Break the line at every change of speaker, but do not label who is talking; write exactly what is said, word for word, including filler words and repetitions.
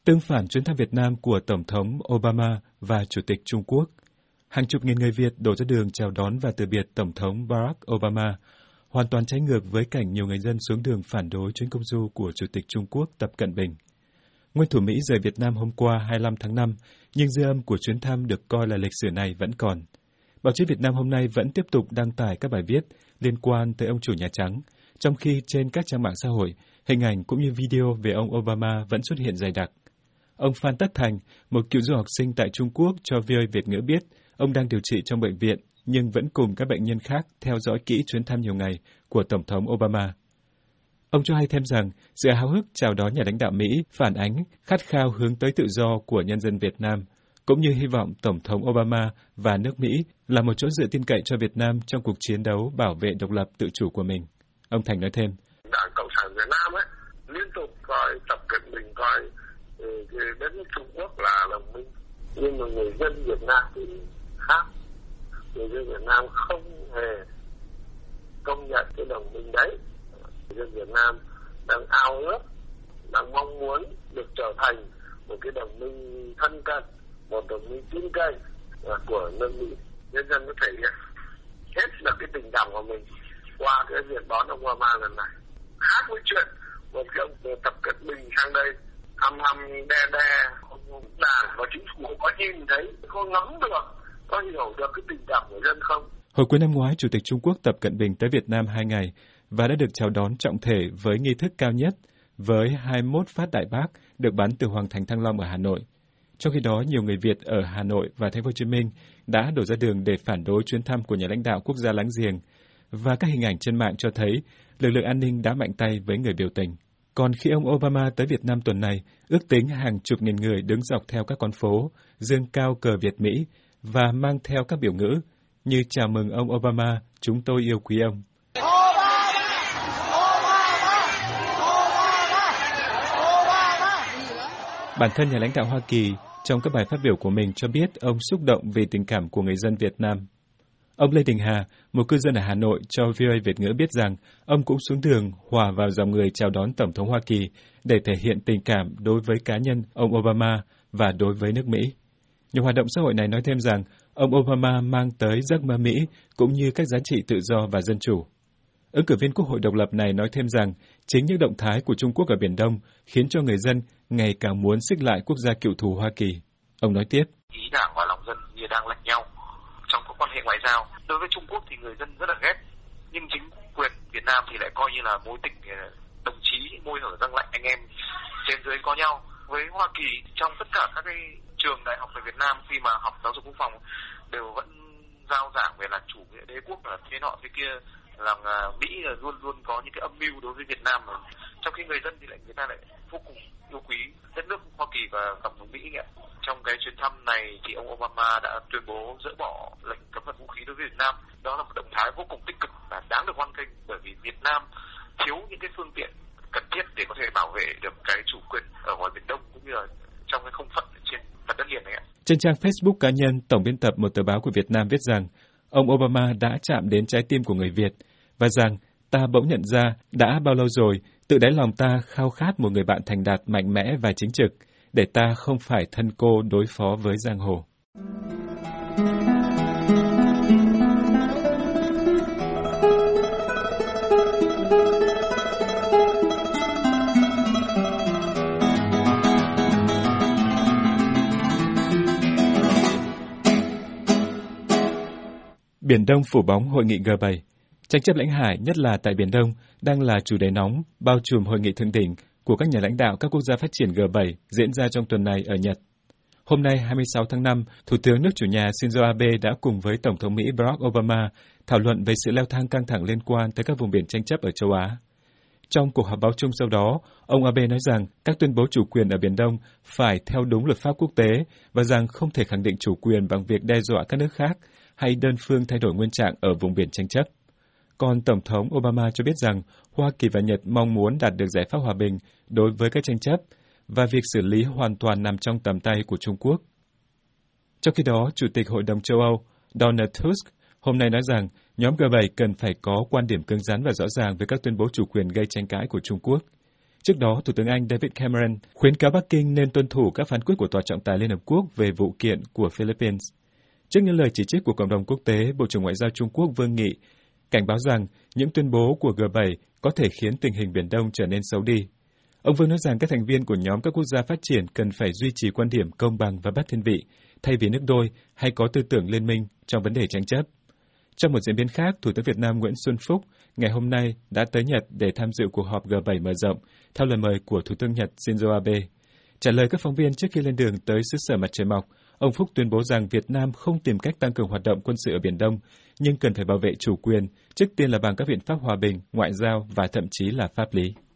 Tương phản chuyến thăm Việt Nam của Tổng thống Obama và Chủ tịch Trung Quốc, hàng chục nghìn người Việt đổ ra đường chào đón và từ biệt Tổng thống Barack Obama, hoàn toàn trái ngược với cảnh nhiều người dân xuống đường phản đối chuyến công du của Chủ tịch Trung Quốc Tập Cận Bình. Nguyên thủ Mỹ rời Việt Nam hôm qua hai mươi lăm tháng năm, nhưng dư âm của chuyến thăm được coi là lịch sử này vẫn còn. Báo chí Việt Nam hôm nay vẫn tiếp tục đăng tải các bài viết liên quan tới ông chủ Nhà Trắng, trong khi trên các trang mạng xã hội, hình ảnh cũng như video về ông Obama vẫn xuất hiện dày đặc. Ông Phan Tất Thành, một cựu du học sinh tại Trung Quốc cho vê o a Việt ngữ biết, ông đang điều trị trong bệnh viện, nhưng vẫn cùng các bệnh nhân khác theo dõi kỹ chuyến thăm nhiều ngày của Tổng thống Obama. Ông cho hay thêm rằng, sự háo hức chào đón nhà lãnh đạo Mỹ phản ánh khát khao hướng tới tự do của nhân dân Việt Nam, cũng như hy vọng Tổng thống Obama và nước Mỹ là một chỗ dựa tin cậy cho Việt Nam trong cuộc chiến đấu bảo vệ độc lập tự chủ của mình. Ông Thành nói thêm.
Đảng Cộng sản Việt Nam ấy, liên tục coi Tập Cận Bình coi đất nước Trung Quốc là đồng minh, nhưng mà người dân Việt Nam thì khác. Người dân Việt Nam không hề công nhận cái đồng minh đấy. Người dân Việt Nam đang ao ước, đang mong muốn được trở thành một cái đồng minh thân cận, một đồng minh tin cậy của nước Mỹ. Nhân dân nó thể hiện hết là cái tình cảm của mình qua cái việc đón ông Obama lần này. Khác với chuyện một cái ông Tập Cận Bình sang đây hăm hăm đe đe, đảng và chính phủ có nhìn thấy, có ngắm được, có hiểu được cái tình cảm của dân không?
Hồi cuối năm ngoái, Chủ tịch Trung Quốc Tập Cận Bình tới Việt Nam hai ngày và đã được chào đón trọng thể với nghi thức cao nhất với hai mươi mốt phát đại bác được bắn từ Hoàng thành Thăng Long ở Hà Nội. Trong khi đó, nhiều người Việt ở Hà Nội và Thành phố Hồ Chí Minh đã đổ ra đường để phản đối chuyến thăm của nhà lãnh đạo quốc gia láng giềng, và các hình ảnh trên mạng cho thấy lực lượng an ninh đã mạnh tay với người biểu tình. Còn khi ông Obama tới Việt Nam tuần này, ước tính hàng chục nghìn người đứng dọc theo các con phố, giương cao cờ Việt Mỹ và mang theo các biểu ngữ như chào mừng ông Obama, chúng tôi yêu quý ông. Bản thân nhà lãnh đạo Hoa Kỳ trong các bài phát biểu của mình cho biết ông xúc động vì tình cảm của người dân Việt Nam. Ông Lê Đình Hà, một cư dân ở Hà Nội cho vê o a Việt ngữ biết rằng ông cũng xuống đường hòa vào dòng người chào đón Tổng thống Hoa Kỳ để thể hiện tình cảm đối với cá nhân ông Obama và đối với nước Mỹ. Nhiều hoạt động xã hội này nói thêm rằng ông Obama mang tới giấc mơ Mỹ cũng như các giá trị tự do và dân chủ. Ứng cử viên Quốc hội độc lập này nói thêm rằng chính những động thái của Trung Quốc ở Biển Đông khiến cho người dân ngày càng muốn xích lại quốc gia cựu thù Hoa Kỳ. Ông nói tiếp.
Ý đảng và lòng dân như đang lệch nhau trong các quan hệ ngoại giao. Đối với Trung Quốc thì người dân rất là ghét, nhưng chính quyền Việt Nam thì lại coi như là mối tình đồng chí, môi hở răng lạnh anh em trên dưới có nhau. Với Hoa Kỳ, trong tất cả các cái trường đại học ở Việt Nam khi mà học giáo dục quốc phòng đều vẫn giao giảng về là chủ nghĩa đế quốc là thế nọ thế kia, rằng Mỹ là luôn luôn có những cái âm mưu đối với Việt Nam, trong khi người dân thì lại người ta lại vô cùng yêu quý đất nước Hoa Kỳ và tổng thống Mỹ. Trong cái chuyến thăm này thì ông Obama đã tuyên bố dỡ bỏ lệnh cấm vận vũ khí đối với Việt Nam. Đó là một động thái vô cùng tích cực và đáng được hoan nghênh, bởi vì Việt Nam thiếu những cái phương tiện cần thiết để có thể bảo vệ được cái chủ quyền ở ngoài Biển Đông cũng như là trong cái không phận trên phần đất liền này ạ.
Trên trang Facebook cá nhân, tổng biên tập một tờ báo của Việt Nam viết rằng ông Obama đã chạm đến trái tim của người Việt và rằng ta bỗng nhận ra đã bao lâu rồi tự đáy lòng ta khao khát một người bạn thành đạt, mạnh mẽ và chính trực, để ta không phải thân cô đối phó với giang hồ. Biển Đông phủ bóng hội nghị G bảy. Tranh chấp lãnh hải, nhất là tại Biển Đông, đang là chủ đề nóng bao trùm hội nghị thượng đỉnh của các nhà lãnh đạo các quốc gia phát triển G bảy diễn ra trong tuần này ở Nhật. Hôm nay, hai mươi sáu tháng năm, Thủ tướng nước chủ nhà Shinzo Abe đã cùng với Tổng thống Mỹ Barack Obama thảo luận về sự leo thang căng thẳng liên quan tới các vùng biển tranh chấp ở châu Á. Trong cuộc họp báo chung sau đó, ông Abe nói rằng các tuyên bố chủ quyền ở Biển Đông phải theo đúng luật pháp quốc tế và rằng không thể khẳng định chủ quyền bằng việc đe dọa các nước khác hay đơn phương thay đổi nguyên trạng ở vùng biển tranh chấp. Còn Tổng thống Obama cho biết rằng Hoa Kỳ và Nhật mong muốn đạt được giải pháp hòa bình đối với các tranh chấp và việc xử lý hoàn toàn nằm trong tầm tay của Trung Quốc. Trong khi đó, Chủ tịch Hội đồng châu Âu Donald Tusk hôm nay nói rằng nhóm G bảy cần phải có quan điểm cứng rắn và rõ ràng về các tuyên bố chủ quyền gây tranh cãi của Trung Quốc. Trước đó, Thủ tướng Anh David Cameron khuyến cáo Bắc Kinh nên tuân thủ các phán quyết của Tòa trọng tài Liên Hợp Quốc về vụ kiện của Philippines. Trước những lời chỉ trích của cộng đồng quốc tế, Bộ trưởng Ngoại giao Trung Quốc Vương Nghị cảnh báo rằng những tuyên bố của G bảy có thể khiến tình hình Biển Đông trở nên xấu đi. Ông Vương nói rằng các thành viên của nhóm các quốc gia phát triển cần phải duy trì quan điểm công bằng và bất thiên vị, thay vì nước đôi hay có tư tưởng liên minh trong vấn đề tranh chấp. Trong một diễn biến khác, Thủ tướng Việt Nam Nguyễn Xuân Phúc ngày hôm nay đã tới Nhật để tham dự cuộc họp G bảy mở rộng, theo lời mời của Thủ tướng Nhật Shinzo Abe. Trả lời các phóng viên trước khi lên đường tới xứ sở mặt trời mọc, ông Phúc tuyên bố rằng Việt Nam không tìm cách tăng cường hoạt động quân sự ở Biển Đông, nhưng cần phải bảo vệ chủ quyền, trước tiên là bằng các biện pháp hòa bình, ngoại giao và thậm chí là pháp lý.